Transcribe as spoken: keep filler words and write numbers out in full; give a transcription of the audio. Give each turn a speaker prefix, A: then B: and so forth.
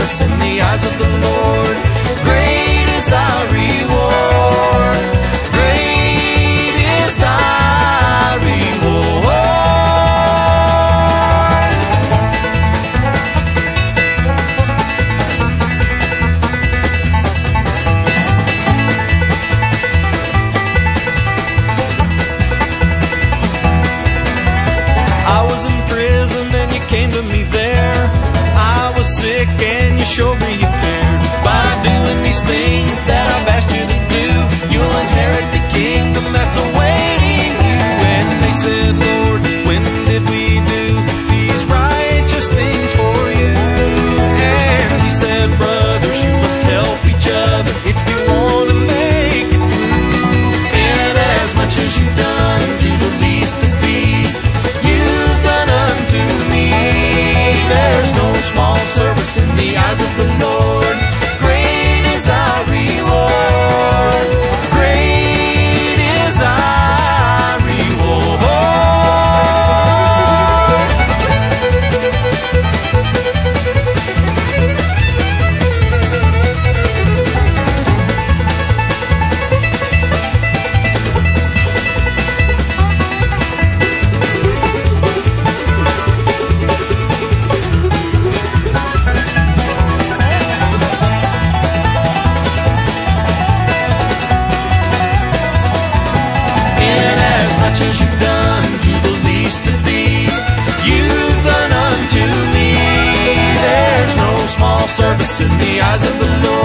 A: service in the eyes of the Lord. Great is thy reward. Great is thy reward. I was in prison and you came to me there. I was sick and you showed me you cared. By doing these things that I've asked you to do, you'll inherit the kingdom that's awaiting you. And they said, Lord, when did we do these righteous things for you? And he said, brothers, you must help each other if you want to make it through. And as much as you've done to the least of these, you've done unto me. There's no small service in the eyes of the Lord. Great is our reward. Great is our reward. As you've done to the least of these, you've done unto me. There's no small service in the eyes of the Lord.